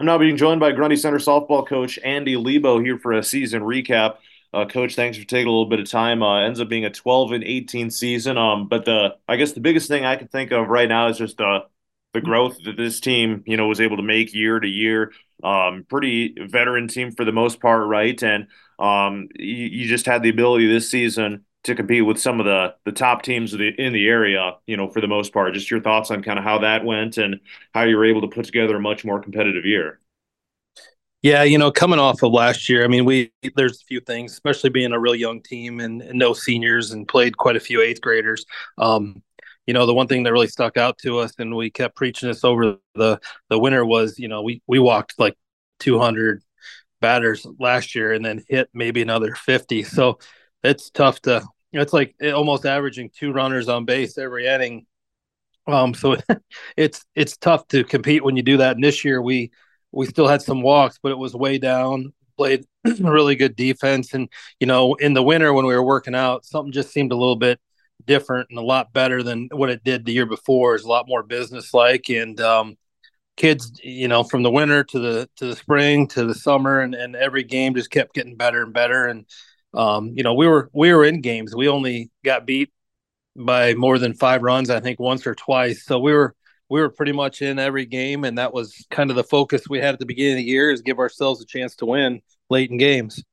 I'm now being joined by Grundy Center softball coach Andy Lebo here for a season recap. Coach, thanks for taking a little bit of time. Ends up being a 12-18 season. But I guess the biggest thing I can think of right now is just the growth that this team, was able to make year to year. Pretty veteran team for the most part, right? And you just had the ability this season to compete with some of the top teams in the area, for the most part. Just your thoughts on kind of how that went and how you were able to put together a much more competitive year. Yeah, coming off of last year, I mean, there's a few things, especially being a real young team and no seniors and played quite a few eighth graders. The one thing that really stuck out to us, and we kept preaching this over the winter, was we walked like 200 batters last year and then hit maybe another 50. So it's tough to. It's like almost averaging two runners on base every inning. So it's tough to compete when you do that. And this year we still had some walks, but it was way down. Played really good defense, and in the winter when we were working out, something just seemed a little bit different and a lot better than what it did the year before. It's a lot more business like, and kids, from the winter to the spring to the summer, and every game just kept getting better and better. And we were in games. We only got beat by more than 5 runs, I think, once or twice. So we were pretty much in every game, and that was kind of the focus we had at the beginning of the year, is give ourselves a chance to win late in games.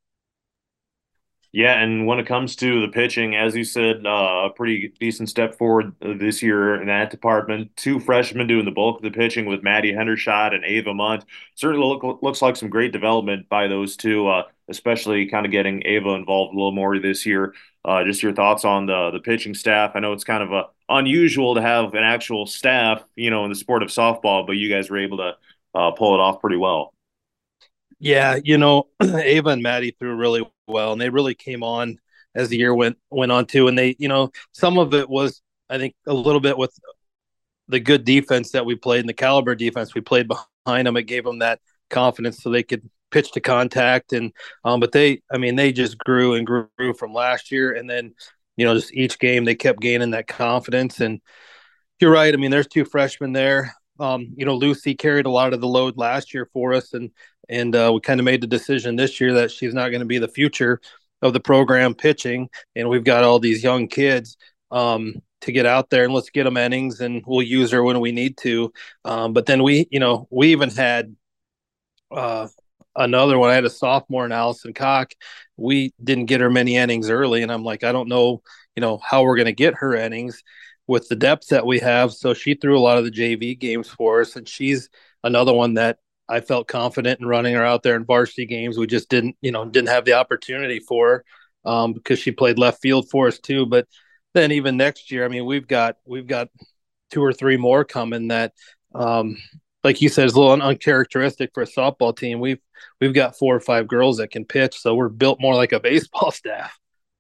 Yeah, and when it comes to the pitching, as you said, a pretty decent step forward this year in that department. Two freshmen doing the bulk of the pitching with Maddie Hendershot and Ava Munt. Certainly looks like some great development by those two, especially kind of getting Ava involved a little more this year. Just your thoughts on the pitching staff. I know it's kind of unusual to have an actual staff, in the sport of softball, but you guys were able to pull it off pretty well. Yeah, Ava and Maddie threw really well, and they really came on as the year went on too. And they, some of it was, I think, a little bit with the good defense that we played and the caliber defense we played behind them. It gave them that confidence so they could pitch to contact. And but I mean, they just grew and grew from last year, and then just each game they kept gaining that confidence. And you're right. I mean, there's two freshmen there. Lucy carried a lot of the load last year for us, and we kind of made the decision this year that she's not going to be the future of the program pitching, and we've got all these young kids to get out there and let's get them innings, and we'll use her when we need to. But then we even had uh, another one. I had a sophomore in Allison Cock. We didn't get her many innings early, and I'm like, I don't know, how we're going to get her innings with the depth that we have. So she threw a lot of the JV games for us, and she's another one that I felt confident in running her out there in varsity games. We just didn't have the opportunity for her because she played left field for us too. But then even next year, I mean, we've got two or three more coming that, like you said, is a little uncharacteristic for a softball team. We've got 4 or 5 girls that can pitch, so we're built more like a baseball staff.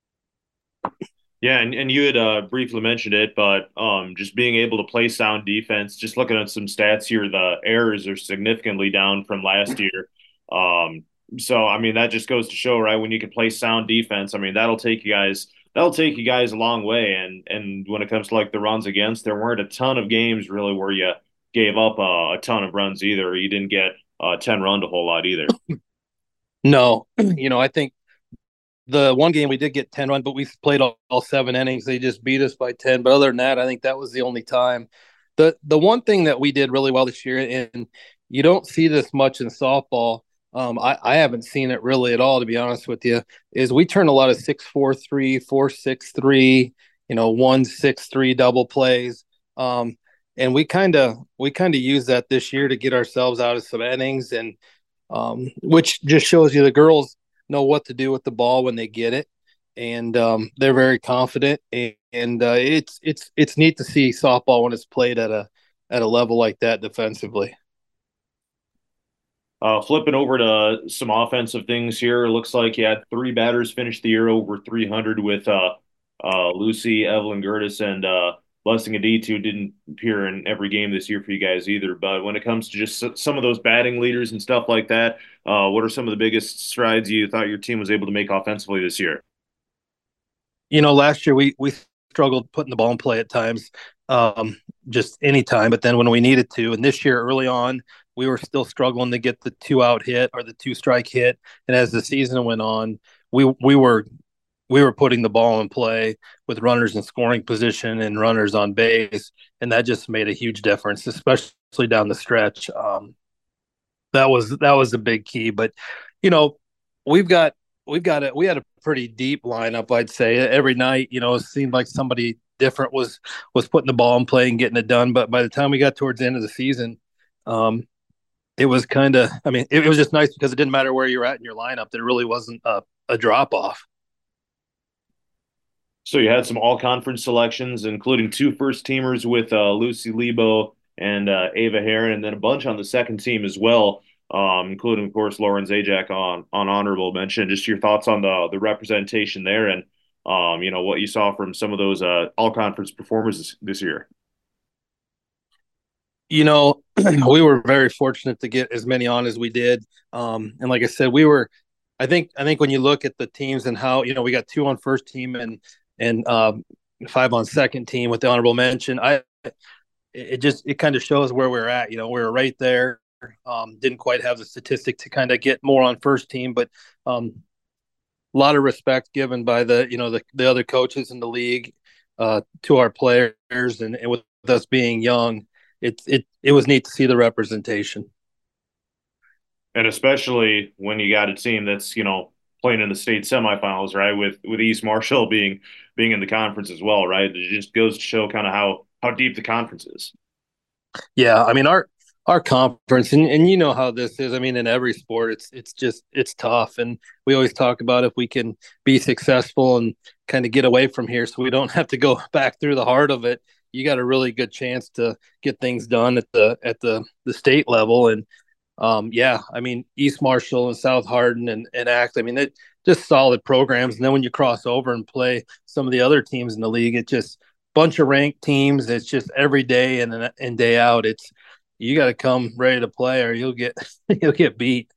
Yeah, and you had briefly mentioned it, but just being able to play sound defense, just looking at some stats here, the errors are significantly down from last year. Um, so I mean that just goes to show, right, when you can play sound defense, I mean that'll take you guys a long way. And when it comes to like the runs against, there weren't a ton of games really where you gave up a ton of runs either. You didn't get 10 run a whole lot either. No, I think the one game we did get 10 run, but we played all 7 innings. They just beat us by 10. But other than that, I think that was the only time. The one thing that we did really well this year, and you don't see this much in softball. I haven't seen it really at all, to be honest with you, is we turn a lot of 6-4-3, 4-6-3, 1-6-3 double plays. And we kind of use that this year to get ourselves out of some innings, and which just shows you the girls know what to do with the ball when they get it, and they're very confident. And it's neat to see softball when it's played at a level like that defensively. Flipping over to some offensive things here, it looks like you had three batters finish the year over 300 with Lucy, Evelyn Gertis, and Blessing Adit, who didn't appear in every game this year for you guys either. But when it comes to just some of those batting leaders and stuff like that, what are some of the biggest strides you thought your team was able to make offensively this year? Last year we struggled putting the ball in play at times, just any time. But then when we needed to, and this year early on, we were still struggling to get the 2-out hit or the 2-strike hit. And as the season went on, we were putting the ball in play with runners in scoring position and runners on base, and that just made a huge difference, especially down the stretch. That was a big key. But you know, we've got we had a pretty deep lineup. I'd say every night, it seemed like somebody different was putting the ball in play and getting it done. But by the time we got towards the end of the season, um, it was kind of, I mean, it was just nice because it didn't matter where you're at in your lineup. There really wasn't a drop off. So you had some all-conference selections, including two first-teamers with Lucy Lebo and Ava Heron, and then a bunch on the second team as well, including, of course, Lauren Zajac on honorable mention. Just your thoughts on the representation there, and what you saw from some of those all-conference performers this year. We were very fortunate to get as many on as we did. And like I said, I think when you look at the teams and how, we got 2 on first team and 5 on second team with the honorable mention. It kind of shows where we're at. We were right there. Didn't quite have the statistic to kind of get more on first team, but a lot of respect given by the other coaches in the league to our players, and with us being young, it was neat to see the representation. And especially when you got a team that's, playing in the state semifinals, right? With East Marshall being in the conference as well, right? It just goes to show kind of how deep the conference is. Yeah, I mean our conference, and you know how this is. I mean, in every sport, it's tough, and we always talk about if we can be successful and kind of get away from here, so we don't have to go back through the heart of it. You got a really good chance to get things done at the state level, and yeah, I mean East Marshall and South Hardin and Act. I mean, it just solid programs, and then when you cross over and play some of the other teams in the league, it just bunch of ranked teams. It's just every day and day out. It's you got to come ready to play, or you'll get you'll get beat.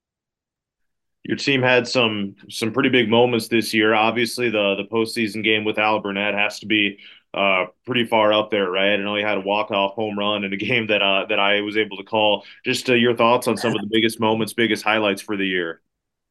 Your team had some pretty big moments this year. Obviously, the postseason game with Al Burnett has to be pretty far up there, right? I know he had a walk-off home run in a game that I was able to call. Just your thoughts on some of the biggest moments, biggest highlights for the year.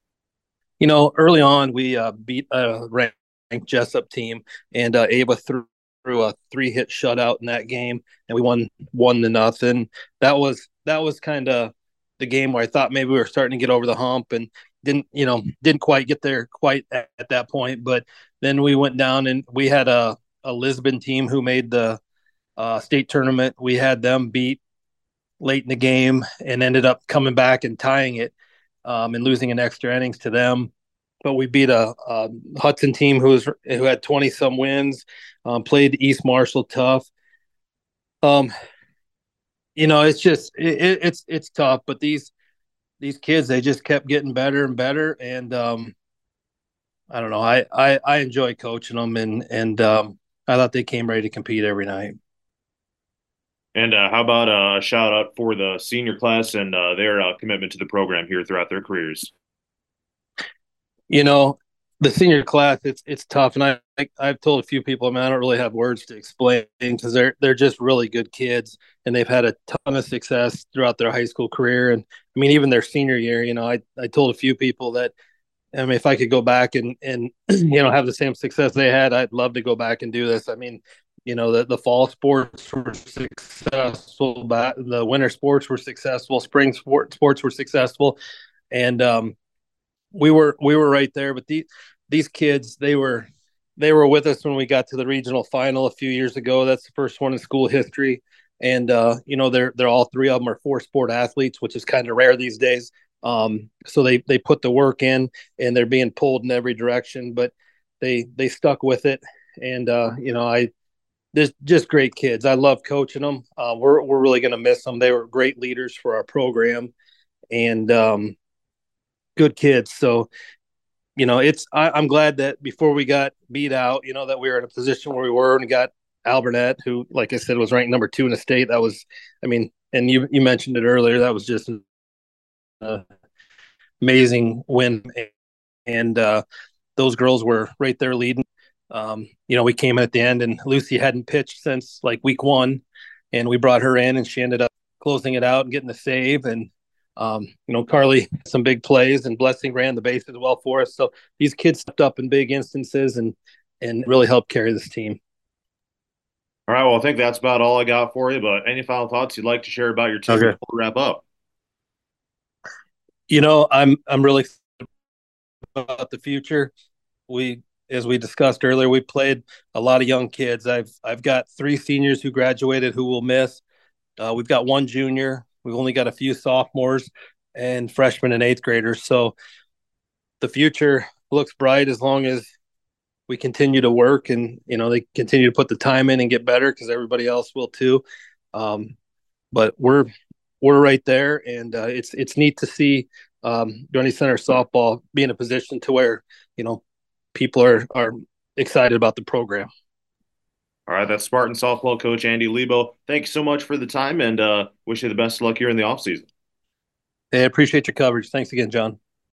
Early on we beat a ranked Jessup team, and Ava threw a 3-hit shutout in that game, and we won 1-0. That was kind of the game where I thought maybe we were starting to get over the hump, and didn't quite get there quite at that point. But then we went down, and we had a Lisbon team who made the state tournament. We had them beat late in the game and ended up coming back and tying it, and losing in extra innings to them. But we beat a Hudson team who had 20 some wins. Played East Marshall tough. Um, it's tough, but these kids, they just kept getting better and better, and I don't know. I enjoy coaching them, and I thought they came ready to compete every night. And how about a shout out for the senior class and their commitment to the program here throughout their careers? You know, the senior class, it's tough, and I've told a few people, I mean, I don't really have words to explain because they're just really good kids, and they've had a ton of success throughout their high school career, and I mean, even their senior year. I told a few people that, I mean, if I could go back and have the same success they had, I'd love to go back and do this. I mean, the fall sports were successful, the winter sports were successful, sports were successful, and we were right there. But these kids, they were with us when we got to the regional final a few years ago. That's the first one in school history, and they're all three of them are 4-sport athletes, which is kind of rare these days. So they put the work in, and they're being pulled in every direction, but they stuck with it. And I there's just great kids. I love coaching them. We're really going to miss them. They were great leaders for our program, and good kids. So I'm glad that before we got beat out, that we were in a position where we were and got Al Burnett, who, like I said, was ranked number 2 in the state. That was, I mean, and you mentioned it earlier. That was just an amazing win, and those girls were right there leading. We came in at the end, and Lucy hadn't pitched since like week 1, and we brought her in, and she ended up closing it out and getting the save. And Carly some big plays, and Blessing ran the bases well for us. So these kids stepped up in big instances and really helped carry this team. All right. Well, I think that's about all I got for you. But any final thoughts you'd like to share about your team Okay. before we wrap up? I'm really about the future. We, as we discussed earlier, we played a lot of young kids. I've got 3 seniors who graduated who will miss. We've got 1 junior. We've only got a few sophomores and freshmen and eighth graders. So the future looks bright as long as we continue to work, and they continue to put the time in and get better, because everybody else will too. Um, but we're right there, and it's neat to see Grundy Center softball be in a position to where people are excited about the program. All right. That's Spartan softball coach Andy Lebo. Thank you so much for the time and wish you the best of luck here in the offseason. Hey, I appreciate your coverage. Thanks again, John.